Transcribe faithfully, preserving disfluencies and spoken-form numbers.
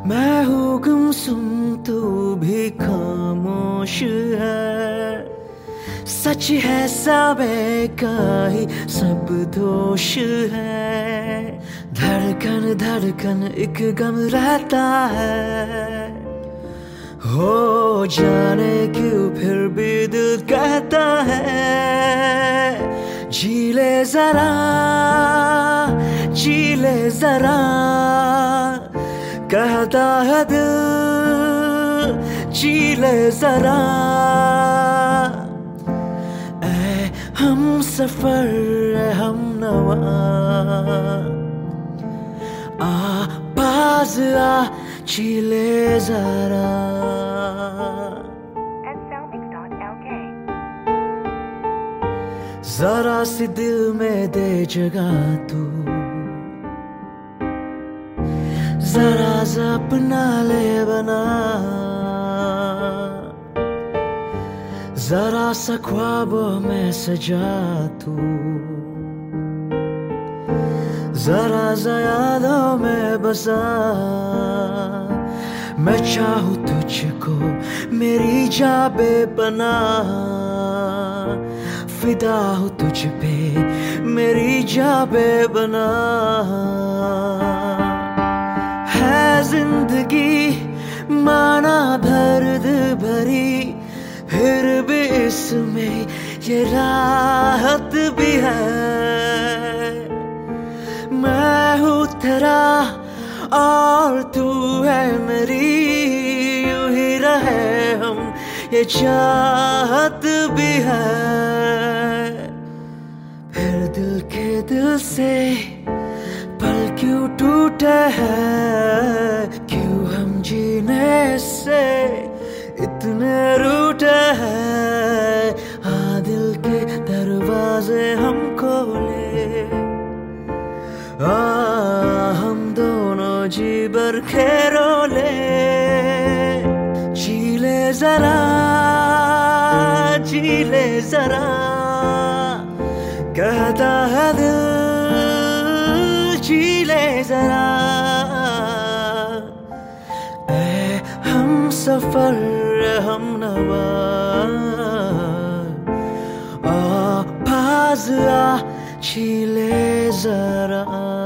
मैं हूँ गुमसुम तू भी खामोश है, सच है सबे का ही सब दोष है। धड़कन धड़कन एक गम रहता है, हो जाने क्यों फिर भी दिल कहता है जी ले जरा, जी ले जरा। कहता है दिल जी ले जरा। ऐ हम सफर ऐ हम नवा, आ पास आ जी ले जरा। जरा सी दिल में दे जगह तू, जरा सा अपना ले बना, जरा सा ख्वाबों में सजा तू, जरा सा यादों में बसा। मैं चाहूँ तुझको मेरी जा बेपनाह, फिदा हूँ तुझ पे मेरी जा बेपनाह। है जिंदगी माना दर्द भरी, फिर भी इसमें ये राहत भी है। मैं हूँ तेरा और तू है मेरी, यूं ही रहे हम ये चाहत भी है। फिर दिल के दिल से पल क्यों टूटे हैं, क्यों हम जीने से इतने रूठे हैं। हाँ दिल के दरवाजे हम खोले, आ हम दोनों जी भर के रोले। जी ले जरा, जी ले जरा। कहता है दिल जी ले जरा। ऐ हम सफर हम नवा, आ पास आ जी ले जरा।